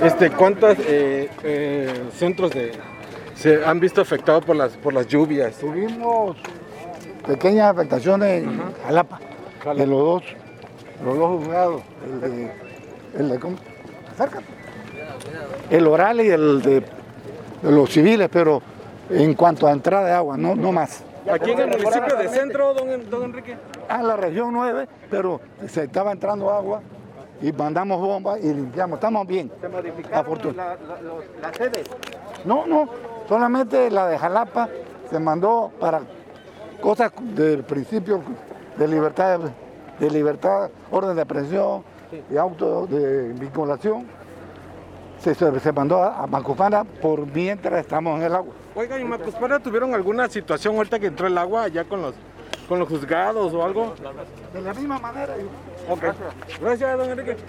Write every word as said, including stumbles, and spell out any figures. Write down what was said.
Este, ¿cuántos eh, eh, centros de, se han visto afectados por las, por las lluvias? Tuvimos pequeñas afectaciones en Jalapa, de los dos, los dos juzgados, el de, el de ¿cómo? Acércate. El oral y el de, de los civiles, pero en cuanto a entrada de agua, no, no más. Aquí en el municipio de Centro, don, don Enrique. Ah, en la región nueve, pero se estaba entrando agua y mandamos bombas y limpiamos. Estamos bien. ¿Se modificaron la, la, los, las sedes? No, no, solamente la de Jalapa se mandó para cosas del principio de libertad, de libertad, orden de aprehensión y auto de vinculación. Se, se, se mandó a, a Macuspana por mientras estamos en el agua. Oiga, ¿y Macuspana tuvieron alguna situación ahorita que entró el agua allá con los, con los juzgados o algo? De la misma manera. Ok. Gracias, don Enrique.